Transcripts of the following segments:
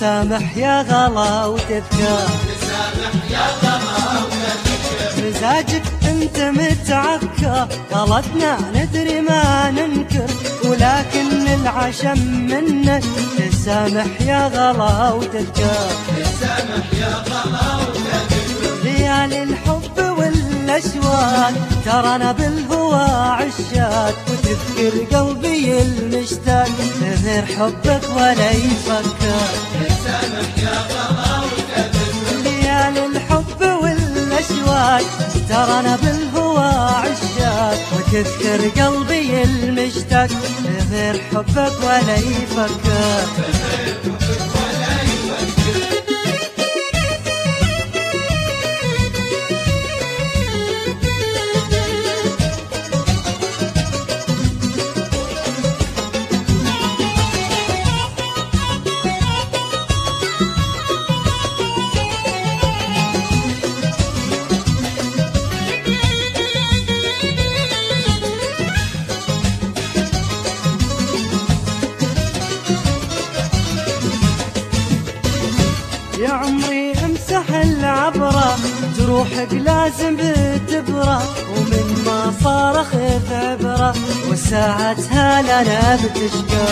تسامح يا غلا وتذكر، مزاجك انت متعكر، غلطنا ندري ما ننكر، ولكن العشم منك تسامح يا غلا وتذكر، ليالي الحب والاشواق ترانا بالهوى عشاق، وتذكر قلبي المشتاق غير حبك ولا يفكر، ليالي الحب والاشواق ترانا بالهوى عشاق، وتذكر قلبي المشتاق غير حبك ولا يفكر. يا عمري امسح العبرة، جروحك لازم بتبرى، ومن ما صار خذ عبرة، وساعتها لنا بتشكى.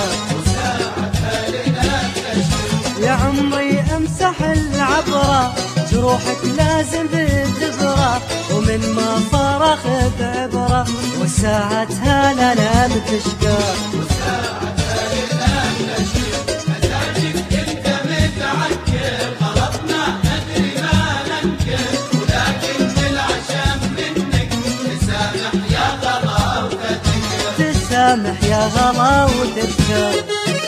يا عمري امسح العبرة، جروحك لازم بتبرى، ومن ما صار خذ عبرة، وساعتها لنا بتشكى. تسامح يا غلا وتذكر،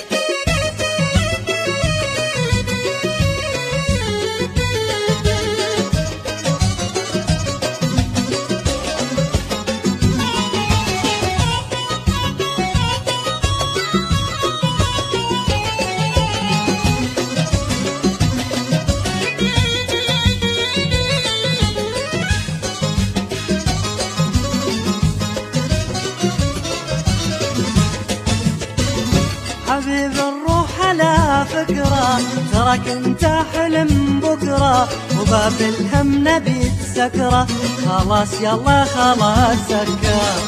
حبيب الروح على فكرة، تراك انت حلم بكرة، وباب الهم نبي تسكره، خلاص يلا خلاص سكر.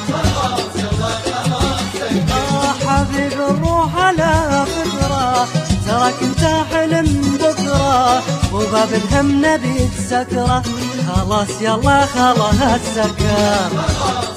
حبيب الروح على فكرة، تراك انت حلم بكرة، وباب الهم نبي تسكره، خلاص يلا خلاص سكر.